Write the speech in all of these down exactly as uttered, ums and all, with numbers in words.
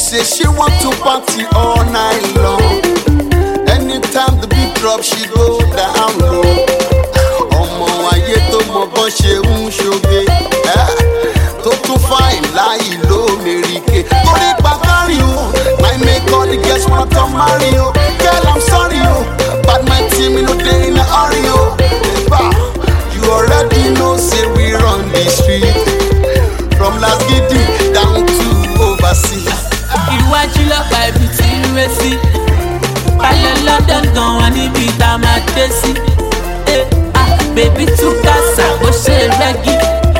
say she want to party all night long. Anytime the beat drop, she go down low. Ọmọ ayé tó mọ bọ́n ṣe ń ṣoge, tó tún fáìn láì lómèrìkè. Torí pàkárí o, I make all the girls wanna come marry o. Girl, I'm sorry o, but my team no dey in a hurry o. You already know say we run the street, from Las Gidi down to overseas. Iwájú lọ́pàá ibi tí ń ré sí. Balẹ̀ London gan wà níbi tá a máa dé sí. Bébí tún kásá bó ṣe rẹ́gí.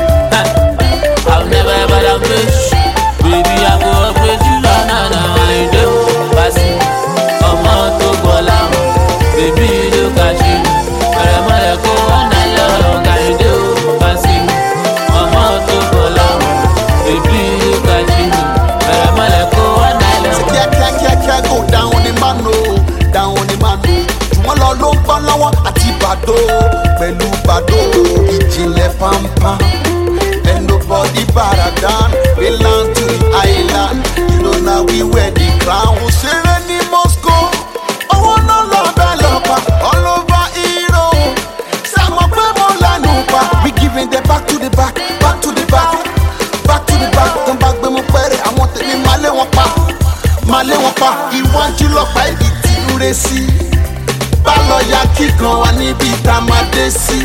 I'll never ever down bitch. Baby, I go up with you. Na na na, I do. Basi, ọmọ tó gbọ́ láwọn. Baby, look at you. Bẹ̀rẹ̀ mọ́lẹ̀ kó wọ́n náà lọ́rùn. I do. Basi, ọmọ tó gbọ́ láwọn. Baby, look at you. Bẹ̀rẹ̀ mọ́lẹ̀ kó wọ́n náà lọ́rùn. Kíá kíá kíá kíá go down on the man o, down on the man o. Jùwọ́n lọ ló ń bọ́ lọ́wọ́ àti bàdó. Pẹ̀lú bàdó ìjìnlẹ̀ pampa. And nobody better than we land to the island. You know now we wear the crown. Ṣeré ní Moscow, owó náà lọ bẹ́ẹ̀ lọ́pàá. All over Europe, sàmọ̀ pé mo lánàá pa. We giving them back to the back, back to the back, back to the back. Tán bá gbé mu pẹ́rẹ́, àwọn tèmi máa lé wọn pa, máa lé wọn pa. Iwájú lọ́pàá ìdí tí ń re sí. Bálọ̀yà kíkan wà níbi tá a máa dé sí.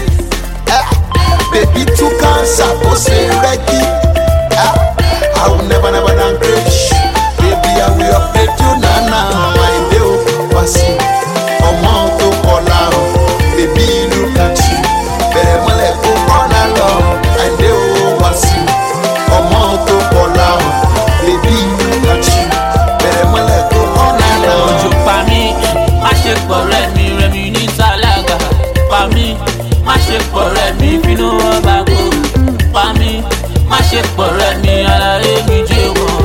Baby, too cancer, oh say reggae. I will never, never down crash. Baby, I will update you, nana. My deal, Wasi. Ọmọ tó kọlá o. Baby, look at you. Bẹ̀rẹ̀ mọ́lẹ̀ kó kọ́nà lọ. My deal, Wasi. Ọmọ tó kọlá o. Baby, look at you. Bẹ̀rẹ̀ mọ́lẹ̀ kó kọ́nà lọ. Ojú pa mí, má ṣe pọ̀ rẹ̀ mi, rẹ̀ mi ní tálákà. Pa mí, má ṣe pọ̀ rẹ̀ mi, bínú ọba kò. Pa mí, má ṣe pọ̀ rẹ̀ mi, aláré mi jẹ́ wọ́n.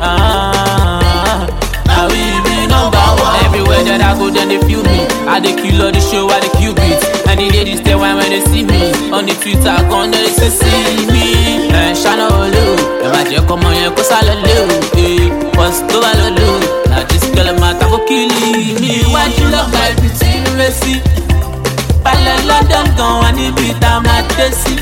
Now we be number one. Everywhere that I go, then they feel me. I dey kill all the show, I dey kill beats. And the ladies they whine when they see me. On the Twitter, come they say see me. Eh, Shana Olu, ẹ má jẹ́ kọ́mọ yẹn kó sálọ lé o. Eh, what's tó wà lọ́lọ́? Na this girl ma ta ko kill me. Iwájú lọ́pàá ibi tí ń ré sí. Balẹ̀ London gan wà níbi tá a máa dé sí.